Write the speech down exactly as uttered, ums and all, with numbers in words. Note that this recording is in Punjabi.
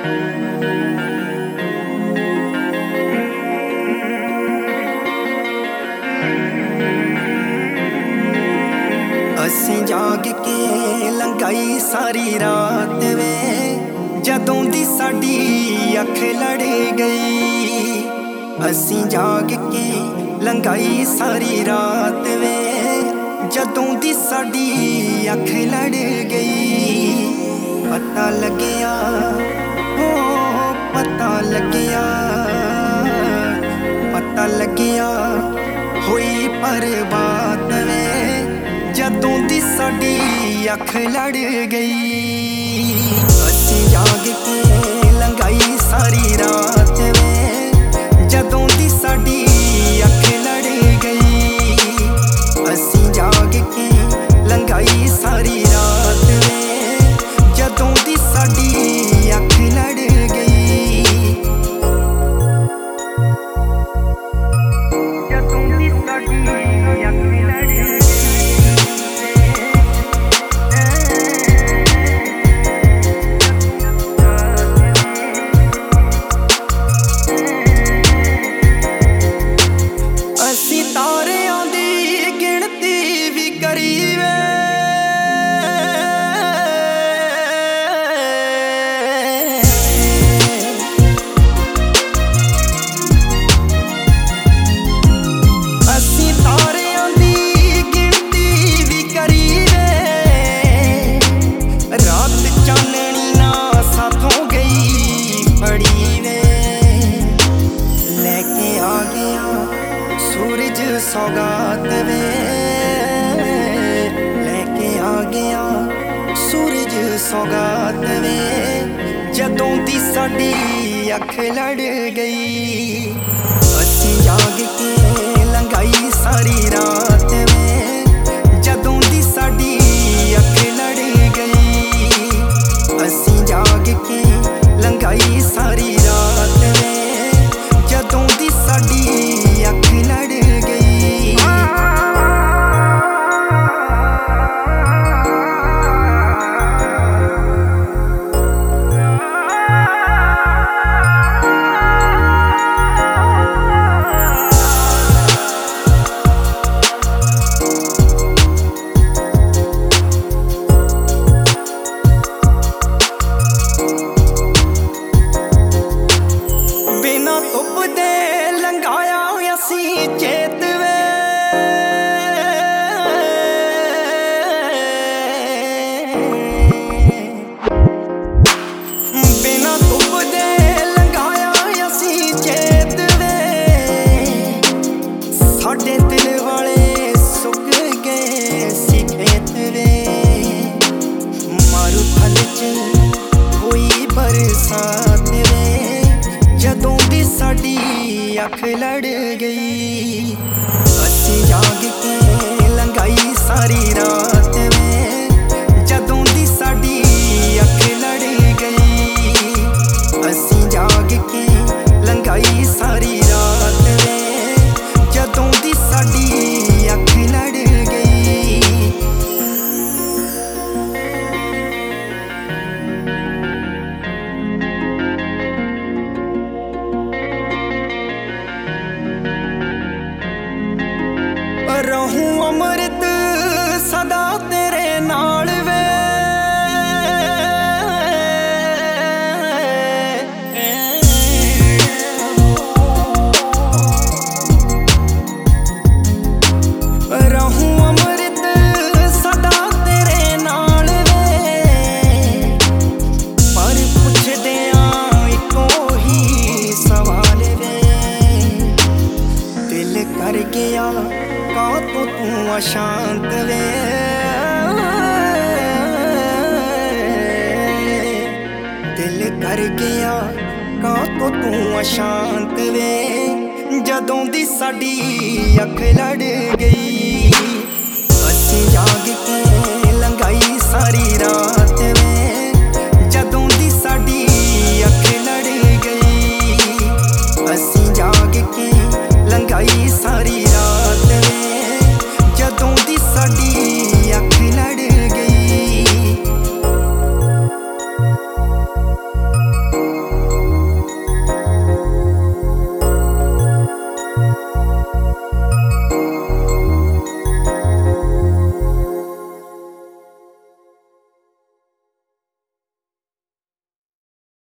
ਅਸੀਂ ਜਾਗ ਕੇ ਲੰਘਾਈ ਸਾਰੀ ਰਾਤ ਵੇ, ਜਦੋਂ ਦੀ ਸਾਡੀ ਅੱਖ ਲੜ ਗਈ। ਅਸੀਂ ਜਾਗ ਕੇ ਲੰਘਾਈ ਸਾਰੀ ਰਾਤ ਵੇ, ਜਦੋਂ ਦੀ ਸਾਡੀ ਅੱਖ ਲੜ ਗਈ। ਪਤਾ ਲੱਗਿਆ ਹੋ ਪਤਾ ਲੱਗਿਆ ਪਤਾ ਲੱਗਿਆ ਹੋਈ ਬਰਬਾਦ ਵੇ, ਜਦੋਂ ਦੀ ਸਾਡੀ ਅੱਖ ਲੜ ਗਈ। ਅਸੀਂ ਜਾਗ ਕੇ ਲੰਘਾਈ ਸਾਰੀ ਰਾਤ ਵੇ, ਜਦੋਂ ਦੀ ਸਾਡੀ ਅੱਖ ਲੜ ਗਈ। ਅਸੀਂ ਜਾਗ ਕੇ ਲੰਘਾਈ ਸਾਰੀ ਰਾਤ ਵੇ, ਜਦੋਂ ਦੀ ਸਾਡੀ ਅੱਖ ਲੜ ਗਈ। ਜਦੋਂ ਦੀ ਸਾਡੀ ਅੱਖ ਲੜ ਗਈ। ਤਾਰਿਆਂ ਦੀ ਗਿਣਤੀ ਵੀ ਕਰੀ ਵੇ, ਅਸੀਂ ਤਾਰਿਆਂ ਦੀ ਗਿਣਤੀ ਵੀ ਕਰੀ ਵੇ। ਰਾਤ ਚਾਨਣੀ ਨਾ ਸਾਥੋਂ ਗਈ ਫੜੀ ਵੇ, ਲੈ ਕੇ ਆ ਗਿਆ ਸੂਰਜ ਸੌਗਾਤ ਵੇ, ਲੈ ਕੇ ਆ ਗਿਆ ਸੂਰਜ ਸੌਗਾਤ ਵੇ, ਜਦੋਂ ਦੀ ਸਾਡੀ ਅੱਖ ਲੜ ਗਈ। ਅਸੀਂ ਜਾਗ ਕੇ ਲੰਘਾਈ ਸਾਰੀ ਰਾਤ ਵੇ, ਜਦੋਂ ਦੀ ਸਾਡੀ ਅੱਖ ਲੜ ਗਈ। ਅਸੀਂ ਜਾਗ ਕੇ ਲੰਘਾਈ ਸਾਰੀ ਰਾਤ ਵੇ, ਜਦੋਂ ਦੀ ਸਾਡੀ ਅੱਖ ਲੜ ਗਈ। ਬਿਨਾਂ ਧੁੱਪ ਦੇ ਲੰਘਾਇਆ ਅਸੀਂ ਚੇਤ ਵੇ, ਬਿਨਾਂ ਧੁੱਪ ਦੇ ਲੰਘਾਇਆ ਅਸੀਂ ਚੇਤ ਵੇ। ਸਾਡੇ ਦਿਲ ਵਾਲੇ ਸੁੱਕ ਗਏ ਸੀ ਖੇਤ ਵੇ, ਮਾਰੂ ਥਲ ਚ ਹੋਈ ਬਰਸਾਤ ਵੇ, ਜਦੋਂ ਦੀ ਸਾਡੀ ਅੱਖ ਲੜ ਗਈ। ਅਸੀਂ ਜਾਗ ਕੇ ਲੰਘਾਈ ਸਾਰੀ ਰਾਤ ਵੇ, ਜਦੋਂ ਦੀ ਸਾਡੀ ਅੱਖ ਲੜ ਗਈ। ਅਸੀਂ ਜਾਗ ਕੇ ਲੰਘਾਈ ਸਾਰੀ ਰਾਤ ਵੇ, ਜਦੋਂ ਦੀ ਸਾਡੀ ਅੱਖ ਲੜ ਗਈ। ਰਹੂੰ ਅੰਮ੍ਰਿਤ ਸਦਾ ਤੇਰੇ ਨਾਲ ਵੇ, ਰਹੂੰ ਅੰਮ੍ਰਿਤ ਸਦਾ ਤੇਰੇ ਨਾਲ ਵੇ। ਪਰ ਪੁੱਛਦੇ ਆਂ ਇੱਕੋ ਹੀ ਸਵਾਲ ਵੇ, ਦਿਲ ਕਰ ਗਿਆ ਕਾਤੋਂ ਤੂੰ ਅਸ਼ਾਂਤ ਵੇ। ਦਿਲ ਕਰ ਗਿਆ ਕਾਤੋਂ ਤੂੰ ਅਸ਼ਾਂਤ ਵੇ, ਜਦੋਂ ਦੀ ਸਾਡੀ ਅੱਖ ਲੜ ਗਈ। ਅਸੀਂ ਜਾਗ ਕੇ